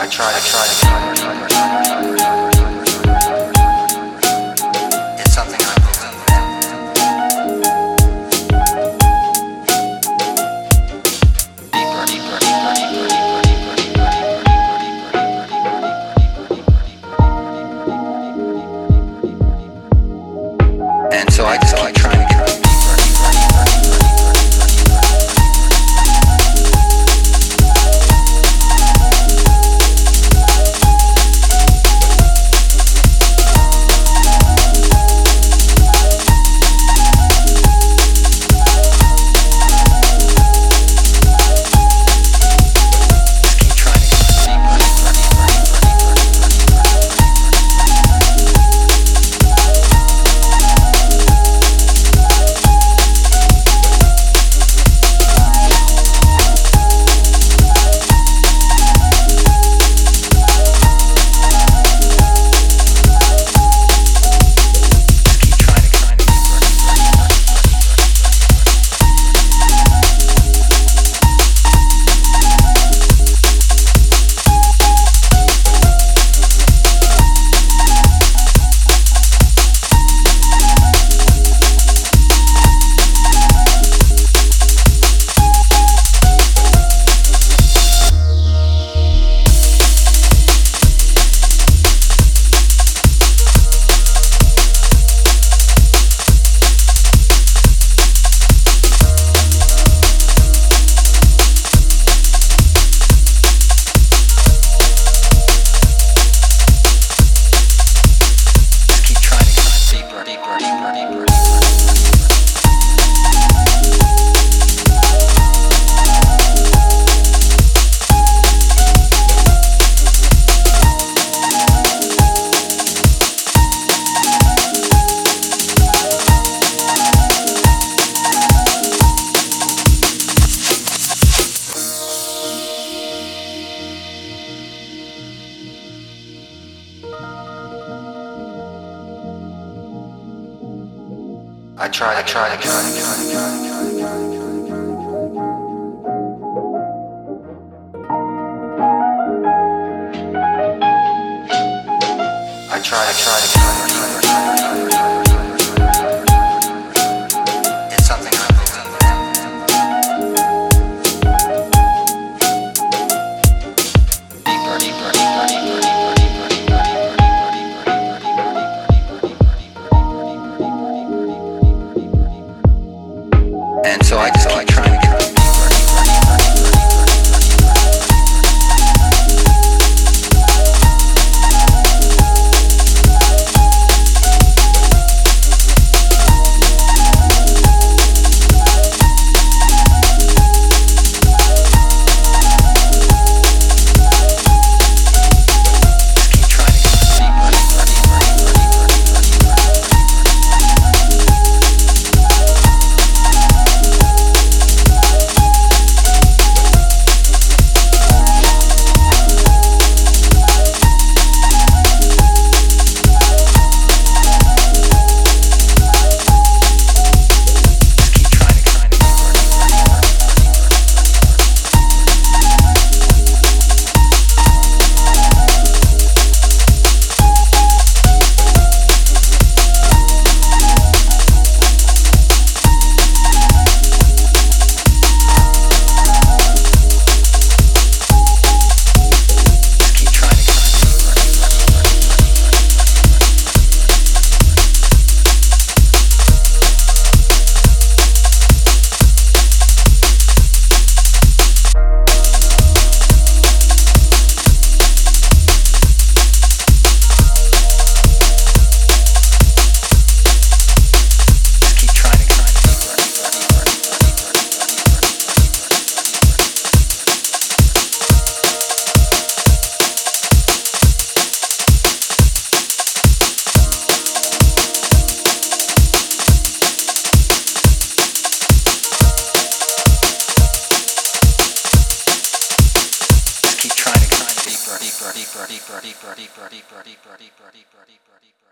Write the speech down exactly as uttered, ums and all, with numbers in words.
I try to try to try to try to try to try to it's something I believe in. Deeper, deeper, deeper, deeper, deeper, deeper, and so I just keep trying to get deeper, deeper, deeper, deeper, I try to try to try to try to try to try to try I try to try to try to try to it's something I believe in. Deeper, deeper, deeper, deeper, deeper, deeper, deeper, and so I just keep trying to get deeper, deeper, deeper, deeper, deeper, deeper, deeper, deeper, deeper, deeper, deeper, deeper, deeper, deeper, deeper, deeper.